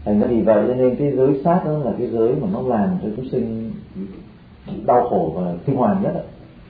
Thành ra vì vậy cho nên cái giới sát đó là cái giới mà nó làm cho chúng sinh đau khổ và kinh hoàng nhất.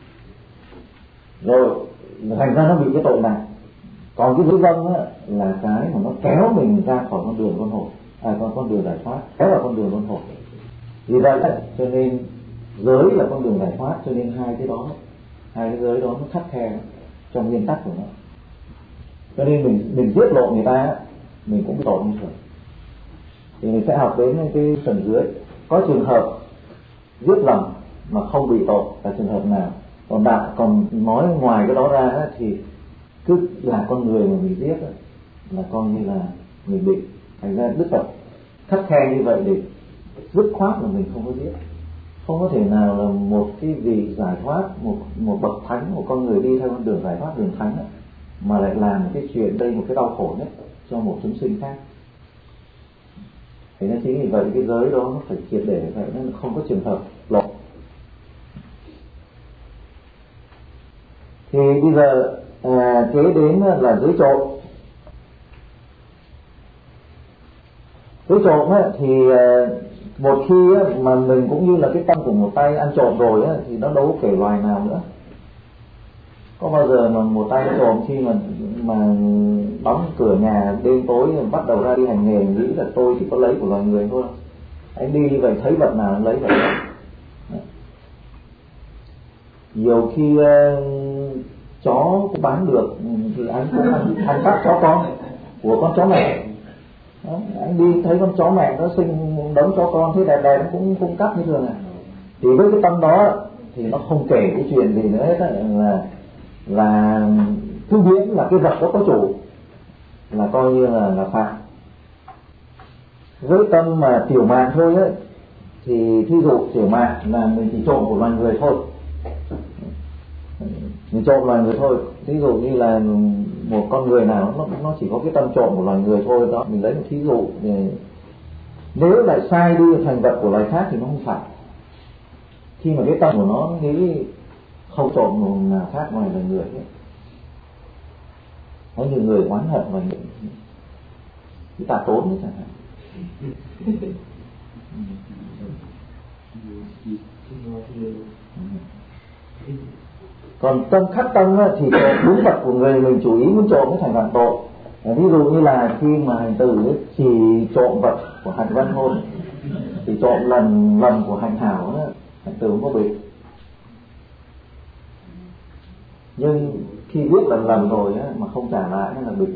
Rồi thành ra nó bị cái tội này. Còn cái giới vâng là cái mà nó kéo mình ra khỏi con đường luân hồi, con đường giải thoát, kéo vào con đường luân hồi. Vì vậy cho nên giới là con đường giải thoát, cho nên hai cái giới đó nó khắt khe trong nguyên tắc của nó. Cho nên mình giết lộ người ta, mình cũng bị tội như thường. Thì mình sẽ học đến cái phần dưới. Có trường hợp giết lầm mà không bị tội là trường hợp nào? Còn nói ngoài cái đó ra thì cứ là con người mà mình giết là coi như là mình bị. Thành ra Đức Phật khắt khe như vậy để dứt khoát là mình không có giết. Không có thể nào là một cái vị giải thoát, một bậc thánh, một con người đi theo con đường giải thoát, đường thánh mà lại làm một cái chuyện đây, một cái đau khổ nhất cho một chúng sinh khác. Thế nên chính vì vậy cái giới đó nó phải triệt để vậy, nó không có trường hợp lộn. Thì bây giờ kế đến là giới trộm. Giới trộm thì một khi mà mình cũng như là cái tâm của một tay ăn trộm rồi thì nó đâu có kể loài nào nữa. Có bao giờ mà một tay trộm khi mà đóng cửa nhà đêm tối bắt đầu ra đi hành nghề nghĩ là tôi chỉ có lấy của loài người thôi. Anh đi như vậy thấy vật nào anh lấy vậy. Nhiều khi chó cũng bán được thì anh cũng ăn cắp chó con của con chó mẹ. Đó, anh đi thấy con chó mẹ nó sinh đống chó con thấy đẹp đẹp nó cũng cung cấp như thường. Thì với cái tâm đó thì nó không kể cái chuyện gì nữa hết, là cứ miễn là cái vật đó có chủ là coi như là phạm. Với tâm mà tiểu mạn thôi thì thí dụ tiểu mạn là mình chỉ trộm của loài người thôi, mình trộm loài người thôi. Thí dụ như là một con người nào nó chỉ có cái tâm trộm của loài người thôi đó, mình lấy một thí dụ. Nếu lại sai đi thành vật của loài khác thì nó không phải. Khi mà cái tâm của nó nghĩ không trộm một nào khác ngoài loài người ấy. Có nhiều người oán hận loài người, chúng ta tốn đấy chẳng hạn. Còn tâm khắc tâm thì đúng vật của người mình chủ ý muốn trộm cái thành phạm tội. Ví dụ như là khi mà hành tử chỉ trộm vật của hành văn thôi, thì trộm lần của hành hảo hành tử không có bị. Nhưng khi biết lần rồi mà không trả lại là bị.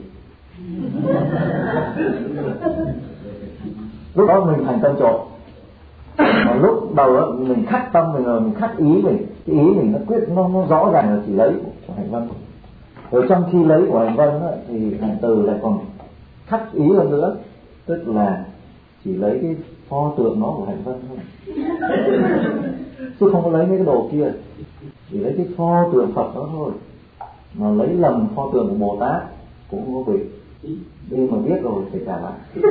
Lúc đó mình thành tâm trộm. Mà lúc đầu mình khắc tâm mình khắc ý mình, cái ý mình nó quyết nó rõ ràng là chỉ lấy của hành văn. Rồi trong khi lấy của hành văn thì hành từ lại còn khắc ý hơn nữa, tức là chỉ lấy cái pho tượng nó của hành văn thôi, chứ không có lấy mấy cái đồ kia, chỉ lấy cái pho tượng Phật đó thôi. Mà lấy lầm pho tượng của Bồ Tát cũng không có bị. Nhưng mà biết rồi phải trả lại.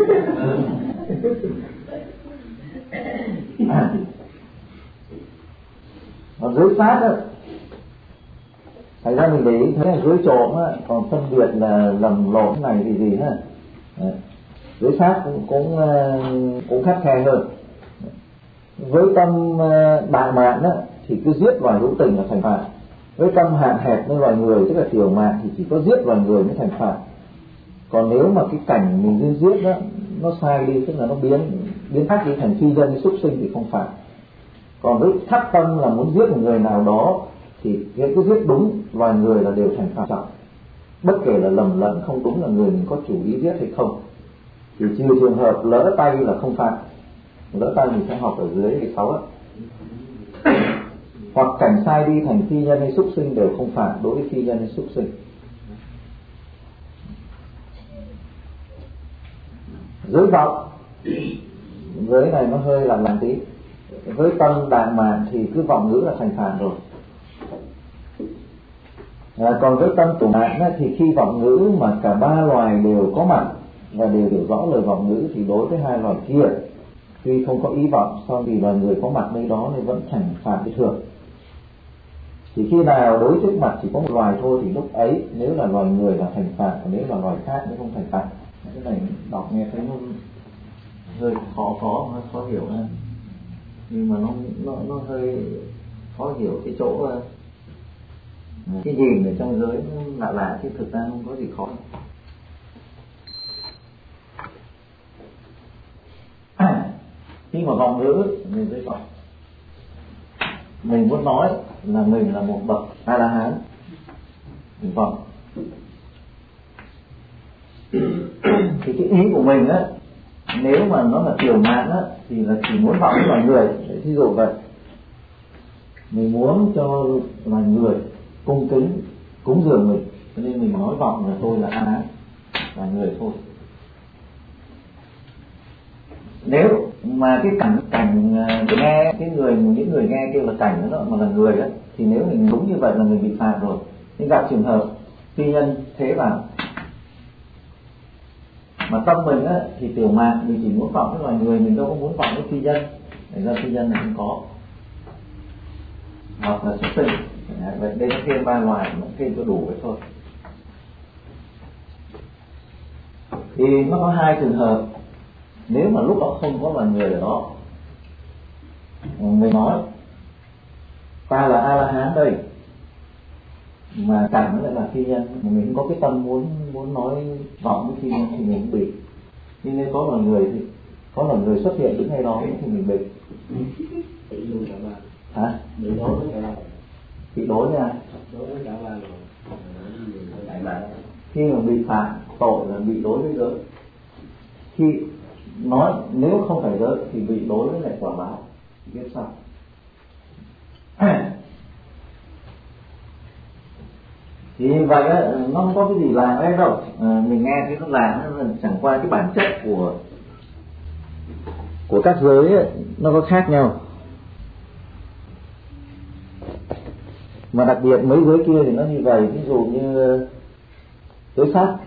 Còn giới sát thành ra mình để ý thấy là giới trộm còn phân biệt là lầm lộn cái này thì gì giới sát cũng khắt khe hơn. Với tâm đại mạn thì cứ giết loài hữu tình là thành phạt. Với tâm hạn hẹp với loài người tức là tiểu mạn thì chỉ có giết loài người mới thành phạt. Còn nếu mà cái cảnh mình giết nó sai đi, tức là nó biến khác đi thành phi nhân hay súc sinh thì không phạt. Còn với thắt tâm là muốn giết một người nào đó thì cứ giết đúng loài người là đều thành phạt trọng, bất kể là lầm lẫn không đúng là người mình có chủ ý giết hay không. Chỉ trừ trường hợp lỡ tay là không phạt. Lỡ tay mình sẽ học ở dưới cái 6 hoặc cảnh sai đi thành phi nhân hay súc sinh đều không phạt đối với phi nhân hay súc sinh. Giới vọng, giới này nó hơi làm tí. Với tâm đại mạn thì cứ vọng ngữ là thành phạt rồi. Còn với tâm tiểu mạn thì khi vọng ngữ mà cả ba loài đều có mặt và đều hiểu rõ lời vọng ngữ thì đối với hai loài kia tuy không có ý vọng, sau vì loài người có mặt nơi đó nên vẫn thành phạt như thường. Chỉ khi nào đối trước mặt chỉ có một loài thôi thì lúc ấy nếu là loài người là thành phạt, còn nếu là loài khác nó không thành phạt. Cái này đọc nghe thấy hơi khó hiểu ha, nhưng mà nó hơi khó hiểu cái chỗ cái nhìn ở trong giới nó lạ chứ thực ra không có gì khó. Khi mà vọng ngữ mình giới vọng, mình muốn nói là mình là một bậc A La Hán, mình vọng thì cái ý của mình á, nếu mà nó là tiểu mạn á thì là chỉ muốn vọng với loài người. Thí dụ vậy, mình muốn cho loài người cung kính cúng dường mình, cho nên mình nói vọng là tôi là A La Hán, là người thôi. Nếu mà cái cảnh nghe cái những người nghe kêu là cảnh đó mà là người đó, thì nếu mình đúng như vậy là mình bị phạt rồi. Nhưng gặp trường hợp phi nhân thế vào, mà tâm mình á thì tiểu mạn, mình chỉ muốn vọng với loài người, mình đâu có muốn vọng với phi nhân. Thành ra phi nhân là không có, hoặc là xuất sinh. Vậy đây nó thêm 3 loài, nó thêm cho đủ vậy thôi. Thì nó có 2 trường hợp. Nếu mà lúc đó không có loài người ở đó, mình nói ta là A La Hán đây, mà cảnh lại là phi nhân, mà mình có cái tâm muốn nói vọng với phi nhân thì mình cũng bị. Nhưng nếu có loài người thì có loài người xuất hiện đứng ngay đó thì mình bị. Hả? Bị đối với cả ba. Bị đối với ai? Đối với cả ba rồi. Khi mà bị phạt tội là bị đối với giới. Khi nói nếu không phải giới thì bị đối với lại quả báo. Biết sao? Thì như vậy á, nó không có cái gì làm ấy đâu. Mình nghe cái nó làm nó chẳng qua cái bản chất của các giới ấy, nó có khác nhau. Mà đặc biệt mấy giới kia thì nó như vậy. Ví dụ như giới sát.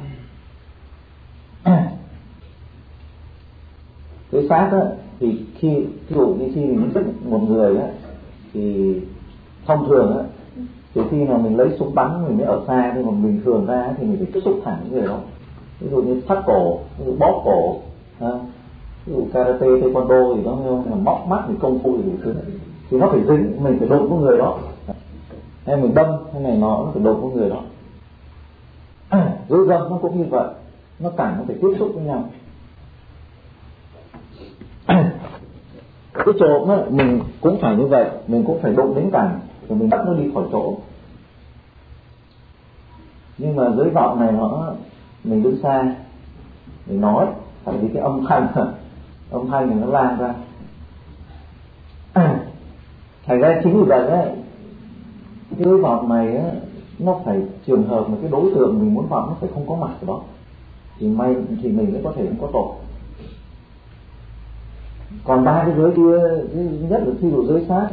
Giới sát á, thì ví dụ như khi mình giết một người á, thì thông thường á, từ khi mà mình lấy súng bắn mình mới ở xa, nhưng mà bình thường ra thì mình phải tiếp xúc thẳng với người đó. Ví dụ như thắt cổ, ví dụ bóp cổ, ví dụ karate, taekwondo thì nó móc mắt thì công phu thì nó phải dính, mình phải đụng với người đó, hay mình đâm hay này nó phải đụng với người đó. Giới dâm nó cũng như vậy, nó phải tiếp xúc với nhau. Cái trộm á, mình cũng phải như vậy, mình cũng phải đụng đến cảnh rồi mình bắt nó đi khỏi chỗ. Nhưng mà giới vọng này mình đứng xa, mình nói, tại vì cái âm thanh này nó lan ra. Thành ra chính vì vậy á, cái giới vọng này á, nó phải trường hợp mà cái đối tượng mình muốn vọng nó phải không có mặt ở đó, thì mình mới có thể không có tội. Còn 3 cái giới kia, nhất là ví dụ giới sát,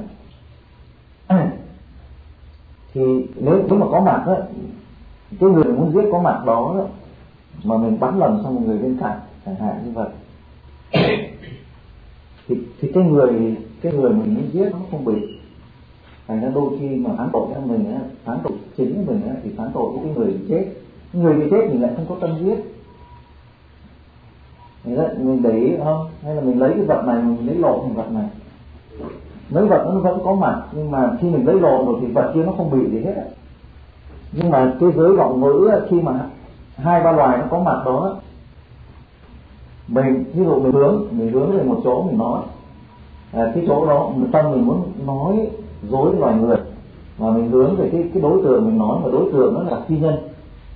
thì nếu mà có mặt á, cái người muốn giết có mặt đó, mà mình bắn lầm sang một người bên cạnh chẳng hạn như vậy, thì cái người mình muốn giết nó không bị. Thành ra đôi khi mà phán tội cho mình á, phán tội chính của mình á, thì phán tội với cái người bị chết. Người bị chết mình lại không có tâm giết. Mình để ý không? Hay là mình lấy cái vật này, mình lấy lộn vật này, mấy vật nó vẫn có mặt, nhưng mà khi mình lấy lộn rồi thì vật kia nó không bị gì hết. Nhưng mà cái giới vọng ngữ khi mà 2-3 loài nó có mặt đó, mình ví dụ mình hướng về một chỗ mình nói, cái chỗ đó tâm mình muốn nói dối với loài người, mà mình hướng về cái đối tượng mình nói, mà đối tượng nó là phi nhân,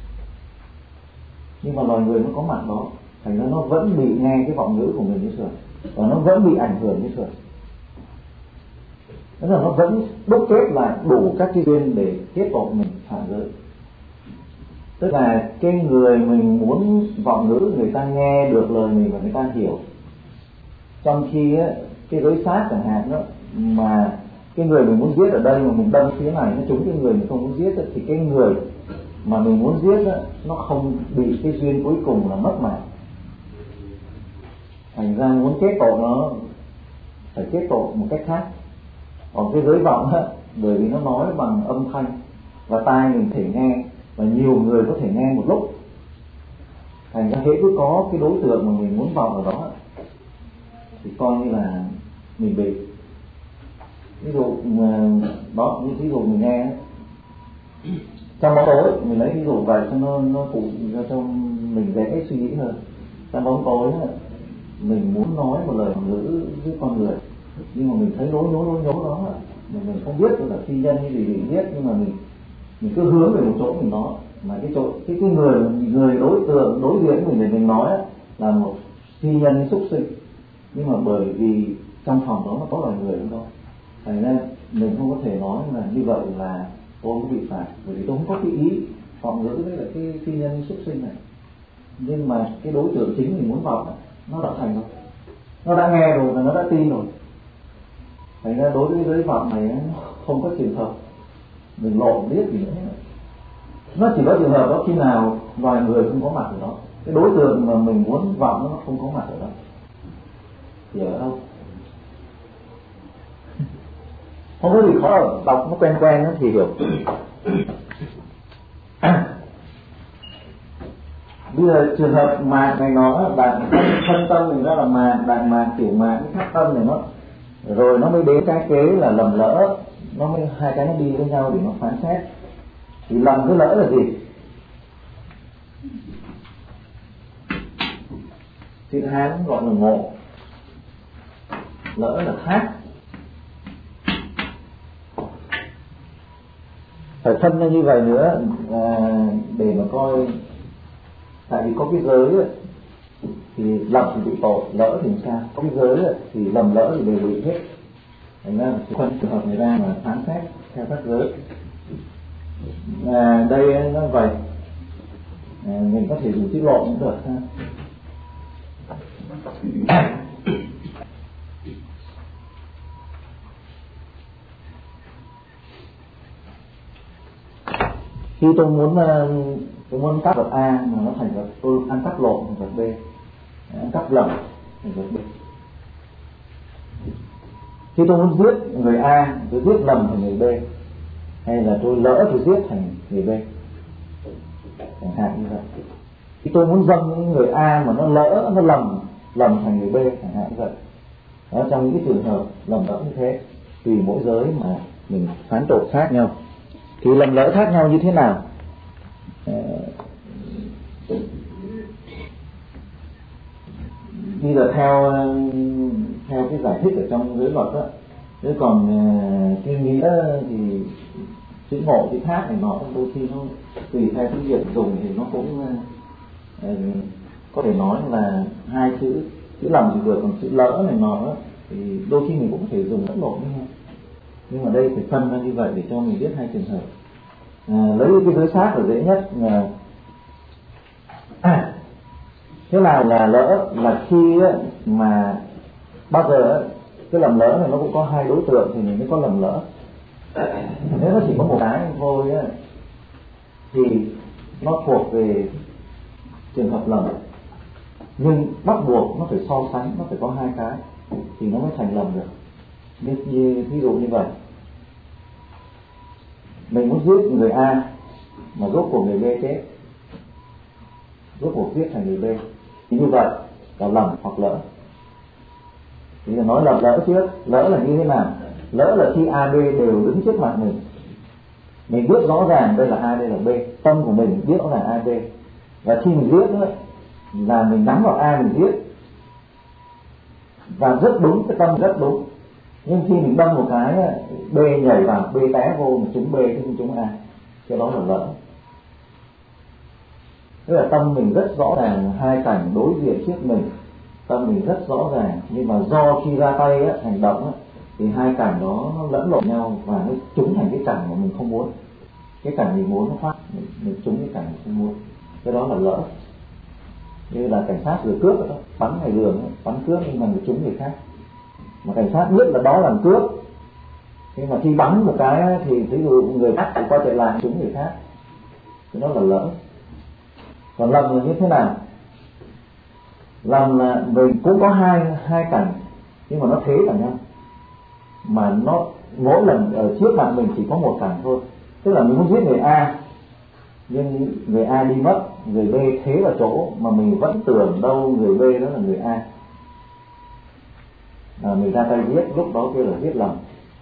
nhưng mà loài người nó có mặt đó, thành ra nó vẫn bị nghe cái vọng ngữ của mình như thường, và nó vẫn bị ảnh hưởng như thường. Tức là nó vẫn đúc kết lại đủ các cái duyên để kết tội mình phạm giới. Tức là cái người mình muốn vọng ngữ, người ta nghe được lời mình và người ta hiểu. Trong khi á, cái giới sát chẳng hạn đó, mà cái người mình muốn giết ở đây mà mình đâm phía này nó trúng cái người mình không muốn giết đó, thì cái người mà mình muốn giết đó, nó không bị cái duyên cuối cùng là mất mạng. Thành ra muốn kết tội nó phải kết tội một cách khác. Còn cái giới vọng á, bởi vì nó nói bằng âm thanh và tai mình thể nghe, và nhiều người có thể nghe một lúc, thành ra hễ cứ có cái đối tượng mà mình muốn vọng ở đó thì coi như là mình bị. Ví dụ đó, như ví dụ mình nghe trong bóng tối, mình lấy ví dụ vậy cho nó phụ cho mình dễ suy nghĩ hơn. Trong bóng tối mình muốn nói một lời ngữ với con người, nhưng mà mình thấy lối nhố đó, mình không biết là phi nhân hay gì mình biết, nhưng mà mình cứ hướng về một chỗ mình nói, mà cái người đối tượng đối diện mình để mình nói là một phi nhân hay súc sinh, nhưng mà bởi vì trong phòng đó nó có loài người không thôi, thành ra mình không có thể nói là như vậy là tôi không bị phạt, bởi vì tôi không có cái ý phòng ngữ với lại cái phi nhân hay súc sinh này, nhưng mà cái đối tượng chính mình muốn vào nó đã thành rồi, nó đã nghe rồi và nó đã tin rồi. Thành ra đối với vọng này nó không có trường hợp mình lộn biết gì nữa. Nó chỉ có trường hợp đó khi nào loài người không có mặt ở đó, cái đối tượng mà mình muốn vọng nó không có mặt ở đó. Hiểu không? Không có gì khó đâu, đọc nó quen thì hiểu. Bây giờ trường hợp mạc này nó bạn thân tâm mình ra là mạc, đàn mạc, tiểu mạc, cái thắt tâm này nó rồi nó mới đến cái kế là lầm lỡ, nó mới hai cái nó đi với nhau để nó phán xét. Thì lầm với lỡ là gì? Chữ Hán gọi là ngộ, lỡ là thác. Phải phân ra như vậy nữa để mà coi, tại vì có cái giới ấy, thì lầm thì bị tội, lỡ thì sao? Có cái giới ấy, thì lầm lỡ thì đều bị hết. Thành ra là phân trường hợp này ra mà phán xét theo các giới. Đây nó vậy, mình có thể dùng chữ lộn cũng được ha. Khi tôi muốn cắt vật A mà nó thành vật, tôi ăn cắt lộn thành vật B, ăn cắt lầm thành vật B. Khi tôi muốn giết người A, tôi giết lầm thành người B, hay là tôi lỡ tôi giết thành người B, chẳng hạn như vậy. Khi tôi muốn dâng người A mà nó lỡ, nó lầm thành người B, chẳng hạn như vậy. Đó, trong những cái trường hợp lầm lỡ như thế, tùy mỗi giới mà mình phán tội khác nhau. Thì lầm lỡ khác nhau như thế nào? Bây giờ theo cái giải thích ở trong giới luật đó, chứ còn cái nghĩa thì chữ ngộ chữ thác này nó đôi khi nó tùy theo cái việc dùng thì nó cũng có thể nói là hai chữ lầm thì vừa, còn chữ lỡ này nó thì đôi khi mình cũng có thể dùng lẫn lộn với nhau. Nhưng mà đây phải phân ra như vậy để cho mình biết hai trường hợp. Lấy cái giới sát là dễ nhất. Thế nào là lỡ? Là khi mà bao giờ cái lầm lỡ này nó cũng có hai đối tượng thì mình mới có lầm lỡ. Nếu nó chỉ có một cái thôi thì nó thuộc về trường hợp lầm, nhưng bắt buộc nó phải so sánh, nó phải có hai cái thì nó mới thành lầm được. Như ví dụ như vậy, mình muốn giết người A mà rốt cuộc người B chết, rốt cuộc giết thành người B, thì như vậy là lầm hoặc lỡ. Thì là nói lỡ trước. Lỡ là như thế nào? Lỡ là khi A, B đều đứng trước mặt mình biết rõ ràng đây là A, đây là B, tâm của mình biết rõ ràng A, B, và khi mình giết nữa là mình nắm vào A mình giết, và rất đúng, cái tâm rất đúng. Nhưng khi mình đâm một cái B nhảy vào, B té vô mà trúng B chứ không trúng A, cái đó là lỡ. Tức là tâm mình rất rõ ràng, hai cảnh đối diện trước mình, tâm mình rất rõ ràng, nhưng mà do khi ra tay hành động thì hai cảnh đó nó lẫn lộn nhau và nó trúng thành cái cảnh mà mình không muốn. Cái cảnh mình muốn nó phát, mình trúng cái cảnh mình không muốn, cái đó là lỡ. Như là cảnh sát vừa cướp đó, bắn ngoài đường, bắn cướp nhưng mà người trúng người khác, mà cảnh sát biết là đó là cướp, nhưng mà khi bắn một cái thì ví dụ người khác thì quay trở lại trúng người khác, cái đó là lỡ. Còn lầm là như thế nào? Lầm là mình cũng có hai cảnh nhưng mà nó thế cả nhau, mà nó mỗi lần ở trước mặt mình chỉ có một cảnh thôi. Tức là mình muốn giết người A nhưng người A đi mất, người B thế vào chỗ mà mình vẫn tưởng đâu người B đó là người A. mình ra tay giết, lúc đó kia là giết lầm.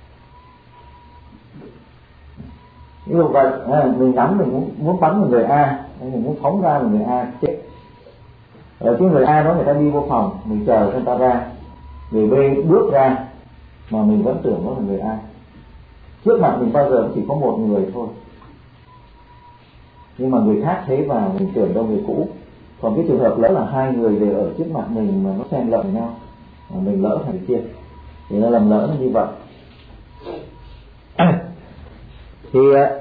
Ví dụ vậy, mình nhắm mình muốn bắn một người A, mình muốn phóng ra một người A chết. Ở cái người A đó người ta đi vô phòng, mình chờ người ta ra, người B bước ra mà mình vẫn tưởng đó là người A. Trước mặt mình bao giờ chỉ có một người thôi, nhưng mà người khác thấy vào mình tưởng đâu người cũ. Còn cái trường hợp lỡ là hai người đều ở trước mặt mình mà nó xen lẫn nhau, mà mình lỡ thành kia thì nó làm lỡ nó như vậy. Thì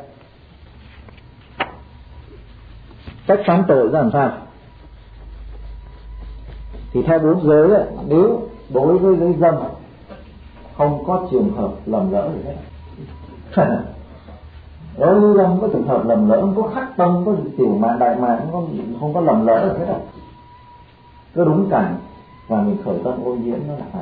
cách phán tội ra làm sao? Thì theo bốn giới ấy, nếu đối với giới dâm không có trường hợp lầm lỡ gì hết. Đối với dâm có trường hợp lầm lỡ, không có khắc tâm, có tiểu mạn đại mạn, không có lầm lỡ gì hết đâu. Cứ đúng cảnh và mình khởi tâm ô nhiễm nó là phải.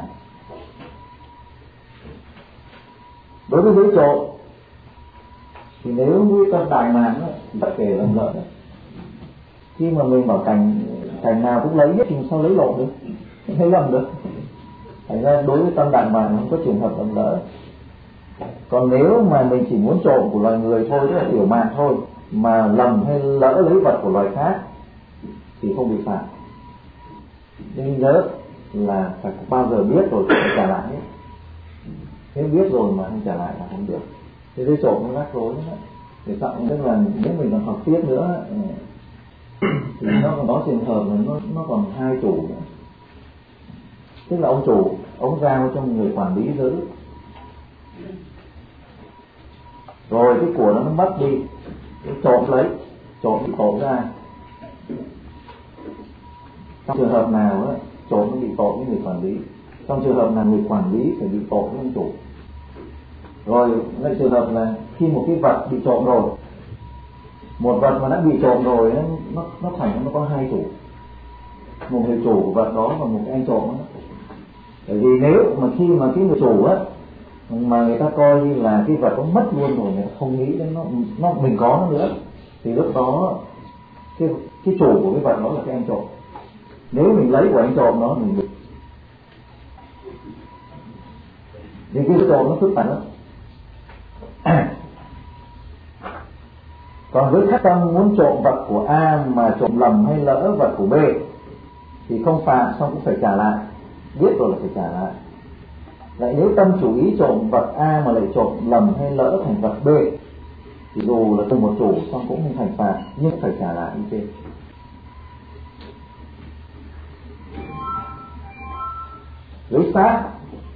Đối với giới trộm thì nếu như tâm đại mạn thì bất kể lầm lỡ. Khi mà mình bảo cảnh nào cũng lấy hết thì sao lấy lộn được, không thấy lầm được. Thành ra đối với tâm đại mạn không có trường hợp lầm lỡ. Còn nếu mà mình chỉ muốn trộm của loài người thôi, tức là tiểu mạn thôi, mà lầm hay lỡ lấy vật của loài khác thì không bị phạt. Nhưng nhớ là phải bao giờ biết rồi phải trả lại hết. Nếu biết rồi mà không trả lại là không được. Thế giới trộm nó rắc rối lắm. Thì trọng tức là nếu mình còn học tiếp nữa thì nó còn có trường hợp là nó còn hai chủ nữa. Tức là ông chủ, ông giao cho người quản lý giữ, rồi cái của nó mất đi, trộm lấy, trộm bị tội ra. Trong trường hợp nào đó, trộm nó bị tội với người quản lý, trong trường hợp nào người quản lý phải bị tội với ông chủ. Rồi lại trường hợp là khi một cái vật bị trộm rồi, một vật mà đã bị trộm rồi nó thành nó có hai chủ, một người chủ của vật đó và một cái anh trộm đó. Bởi vì nếu mà khi mà cái người chủ á mà người ta coi như là cái vật nó mất luôn rồi, người ta không nghĩ đến nó mình có nó nữa, thì lúc đó cái chủ của cái vật đó là cái anh trộm. Nếu mình lấy của anh trộm đó mình bị, thì cái trộm nó phức tạp lắm. Còn với khách tâm muốn trộm vật của A mà trộm lầm hay lỡ vật của B thì không phạt, xong cũng phải trả lại, biết rồi là phải trả lại. Lại nếu tâm chủ ý trộm vật A mà lại trộm lầm hay lỡ thành vật B thì dù là cùng một chủ xong cũng không thành phạt, nhưng phải trả lại như thế. Lấy sát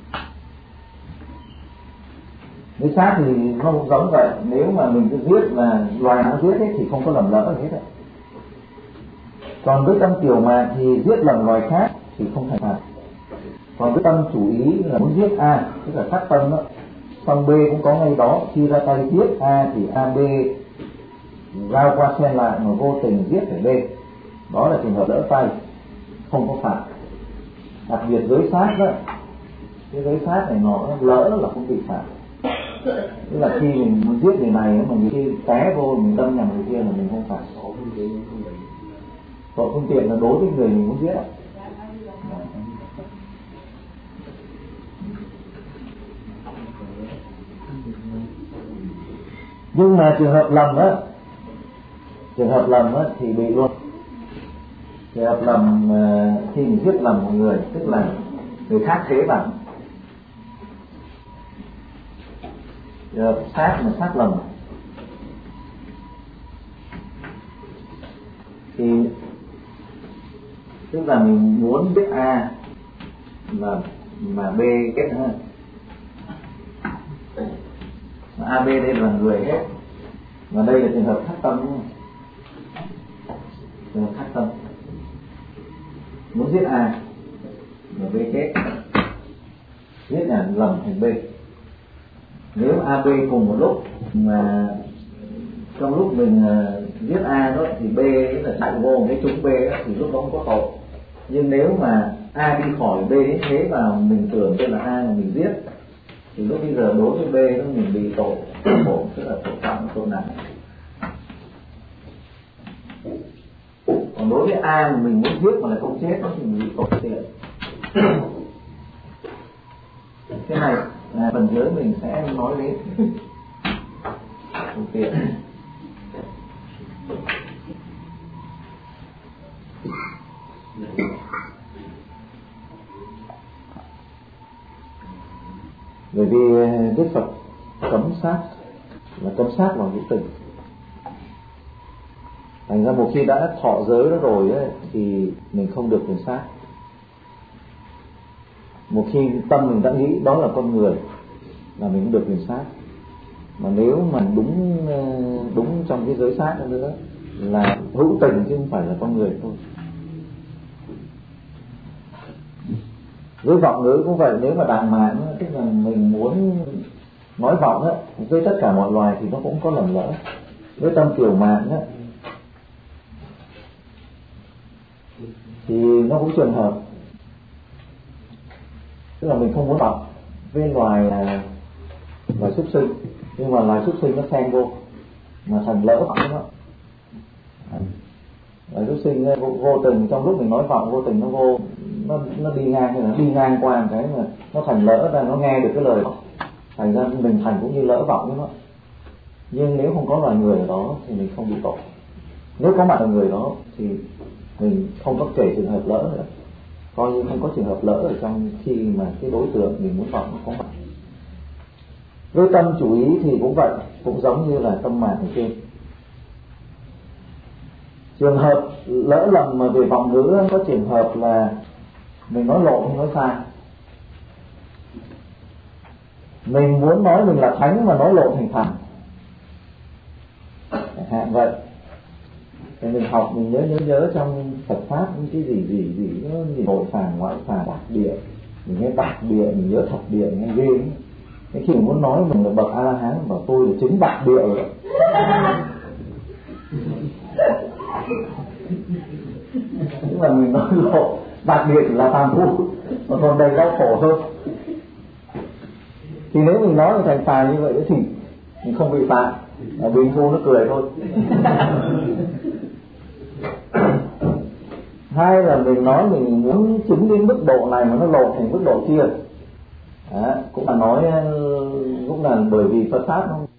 thì nó cũng giống vậy. Nếu mà mình cứ giết là loài nó giết ấy, thì không có lầm lỡ hết. Còn với tâm tiểu mạn thì giết lầm loài khác thì không thành phạt. Còn với tâm chủ ý là muốn giết A, tức là sát tâm đó, xong B cũng có ngay đó, khi ra tay giết A thì AB giao qua xen lại mà vô tình giết phải B, đó là trường hợp lỡ tay, không có phạt. Đặc biệt giới sát đó, cái giới sát này nó lỡ là không bị phạt. Tức là khi mình muốn giết người này mà người kia té vô mình đâm nhầm người kia là mình không phạt. Tội phương tiện là đối với người mình muốn giết. Nhưng mà trường hợp lầm á thì bị luôn. Trường hợp lầm khi mình giết lầm một người, tức là người khác thế bằng. Sát mà sát lầm thì tức là mình muốn giết A mà B kết hơn, mà AB đây là người hết, và đây là trường hợp thất tâm, trường hợp thất tâm muốn giết A mà B kết, giết là lầm thành B. Nếu AB cùng một lúc mà trong lúc mình giết A đó thì B là chạy vô cái trúng B đó, thì lúc đó không có tội. Nhưng nếu mà A đi khỏi B đến thế mà mình tưởng đây là A mà mình giết thì lúc bây giờ đối với B đó mình bị tội khổ, tức là tội phạm, tội nặng. Còn đối với A mà mình muốn giết mà lại không chết thì mình bị tội tiện. cái này phần dưới mình sẽ nói đến phương tiện. Bởi vì Đức Phật cấm sát, là cấm sát vào hữu tình. Thành ra một khi đã thọ giới đó rồi ấy, thì mình không được quyền sát. Một khi tâm mình đã nghĩ đó là con người là mình không được quyền sát. Mà nếu mà đúng trong cái giới sát đó nữa là hữu tình chứ không phải là con người thôi. Với vọng ngữ cũng vậy, nếu mà đàng mạn tức là mình muốn nói vọng á với tất cả mọi loài thì nó cũng có lầm lỡ. Với tâm kiều mạn á thì nó cũng trường hợp, tức là mình không muốn vọng với loài súc sinh, nhưng mà loài súc sinh nó xen vô mà thành lỡ vọng đó. Loài súc sinh vô tình trong lúc mình nói vọng vô tình nó vô, nó đi ngang hay là đi ngang qua một cái mà nó thành lỡ ra, nó nghe được cái lời đó, thành ra mình thành cũng như lỡ vọng đó. Nhưng nếu không có loài người ở đó thì mình không bị tội. Nếu có mặt ở người đó thì mình không có kể trường hợp lỡ nữa, coi như không có trường hợp lỡ ở trong khi mà cái đối tượng mình muốn vọng nó có mặt. Với tâm chủ ý thì cũng vậy, cũng giống như là tâm mạn ở trên. Trường hợp lỡ lầm mà về vọng ngữ có trường hợp là mình nói lộn hay nói sai. Mình muốn nói mình là thánh mà nói lộn thành thần, hạn vậy. Thì mình học mình nhớ trong Phật pháp những cái gì nó gì nội phàm ngoại phàm bạc địa, mình nghe bạc địa mình nhớ thập địa nghe ghê ấy. Cái khi mình muốn nói mình là bậc A La Hán bảo tôi là chứng bạc địa rồi. Tức là mình nói lộ bạc địa là phàm phu, mà còn đầy đau khổ hơn. Thì nếu mình nói thành phàm như vậy thì mình không bị phạt, bình phu nó cười thôi. Hay là mình nói mình muốn chứng đến mức độ này mà nó lột thành mức độ kia, cũng là nói cũng là bởi vì Phật pháp không